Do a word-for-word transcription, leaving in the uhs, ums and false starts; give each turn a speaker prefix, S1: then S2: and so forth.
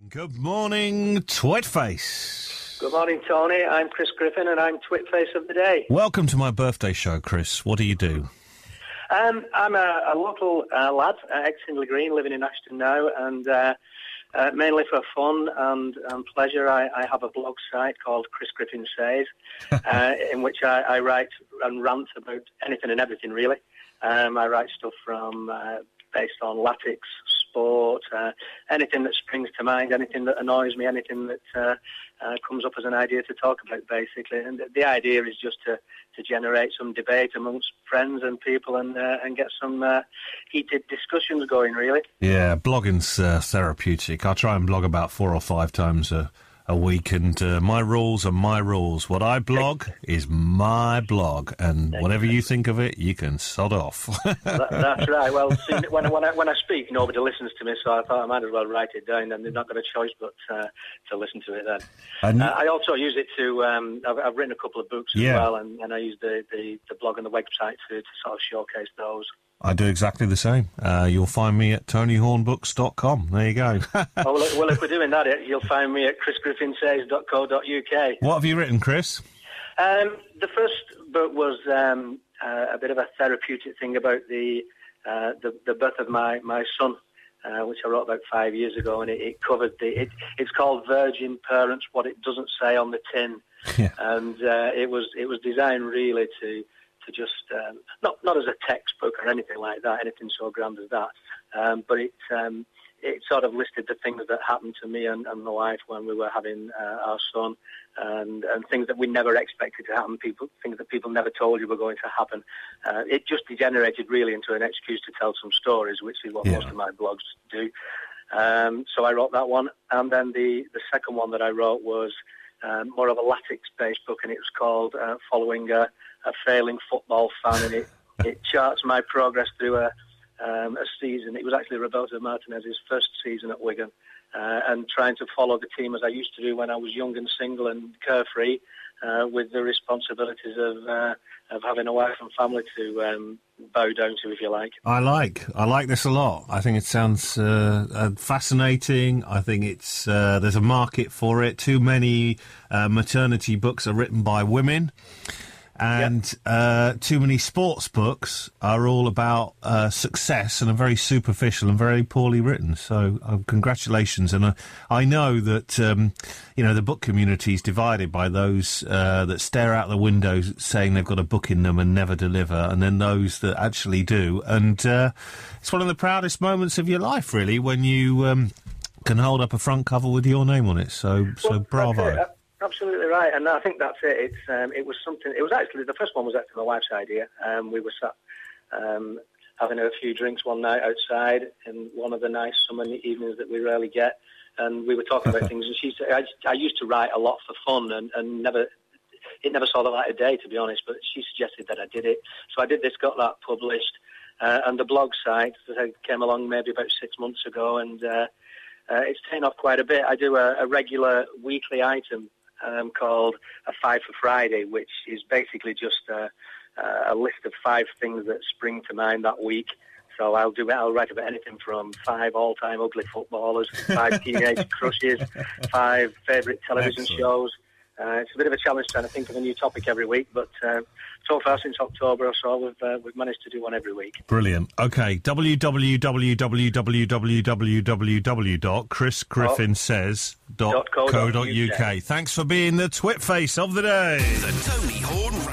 S1: Good morning, Twitface.
S2: Good morning, Tony. I'm Chris Griffin, and I'm Twitface of the day.
S1: Welcome to my birthday show, Chris. What do you do?
S2: Um, I'm a, a local uh, lad, uh, ex-Hindley Green, living in Ashton now, and uh, uh, mainly for fun and, and pleasure, I, I have a blog site called Chris Griffin Says, uh, in which I, I write and rant about anything and everything, really. Um, I write stuff from uh, based on latics, sport, uh, anything that springs to mind, anything that annoys me, anything that uh, uh, comes up as an idea to talk about, basically. And the, the idea is just to, to generate some debate amongst friends and people and uh, and get some uh, heated discussions going, really.
S1: Yeah, blogging's uh, therapeutic. I try and blog about four or five times a, a week, and uh, my rules are my rules. What I blog is my blog, and whatever you think of it, you can sod off.
S2: that, that's right. Well, see, when, when, I, when I speak, nobody listens to me, so I thought I might as well write it down, and they've not got a choice but uh, to listen to it then. And uh, I also use it to, um, I've, I've written a couple of books
S1: yeah.
S2: as well, and, and I use the, the, the blog and the website to, to sort of showcase those.
S1: I do exactly the same. Uh, you'll find me at tony horn books dot com. There you go.
S2: oh, well, well, if we're doing that, you'll find me at chris griffin says dot co dot uk.
S1: What have you written, Chris?
S2: Um, the first book was um, uh, a bit of a therapeutic thing about the uh, the, the birth of my, my son, uh, which I wrote about five years ago, and it, it covered the... It, it's called Virgin Parents, What It Doesn't Say on the Tin.
S1: Yeah.
S2: And uh, it was it was designed really to... to just, um, not not as a textbook or anything like that, anything so grand as that, um, but it um, it sort of listed the things that happened to me and, and my wife when we were having uh, our son, and, and things that we never expected to happen, people things that people never told you were going to happen. Uh, it just degenerated really into an excuse to tell some stories, which is what yeah. most of my blogs do. Um, so I wrote that one, and then the, the second one that I wrote was um, more of a Latics-based book, and it was called uh, Following a a failing football fan, and it, it charts my progress through a, um, a season. It was actually Roberto Martinez's first season at Wigan, uh, and trying to follow the team as I used to do when I was young and single and carefree, uh, with the responsibilities of uh, of having a wife and family to um, bow down to, if you like.
S1: I like I like this a lot. I think it sounds uh, uh, fascinating. I think it's uh, there's a market for it. Too many uh, maternity books are written by women. And yep. uh, too many sports books are all about uh, success and are very superficial and very poorly written. So uh, congratulations. And uh, I know that, um, you know, the book community is divided by those uh, that stare out the windows saying they've got a book in them and never deliver, and then those that actually do. And uh, it's one of the proudest moments of your life, really, when you um, can hold up a front cover with your name on it. So, so
S2: well,
S1: bravo.
S2: Absolutely right, and I think that's it. It's um, it was something. It was actually the first one was actually my wife's idea. Um, we were sat um, having a few drinks one night outside in one of the nice summer evenings that we rarely get, and we were talking about things. And she said, I, "I used to write a lot for fun, and, and never it never saw the light of day, to be honest." But she suggested that I did it, so I did this, got that published, uh, and the blog site that came along maybe about six months ago, and uh, uh, it's taken off quite a bit. I do a, a regular weekly item. Um, called a Five for Friday, which is basically just a, a list of five things that spring to mind that week. So I'll do I'll write about anything from five all-time ugly footballers, five teenage crushes, five favourite television Excellent. shows. Uh, it's a bit of a challenge trying to think of a new topic every week, but uh, so far since October or so, we've uh, we've managed to do one every week.
S1: Brilliant. Okay, w w w w w w w w dot chris griffin says dot co dot u k. Thanks for being the Twitface of the day.
S3: The Tony Horn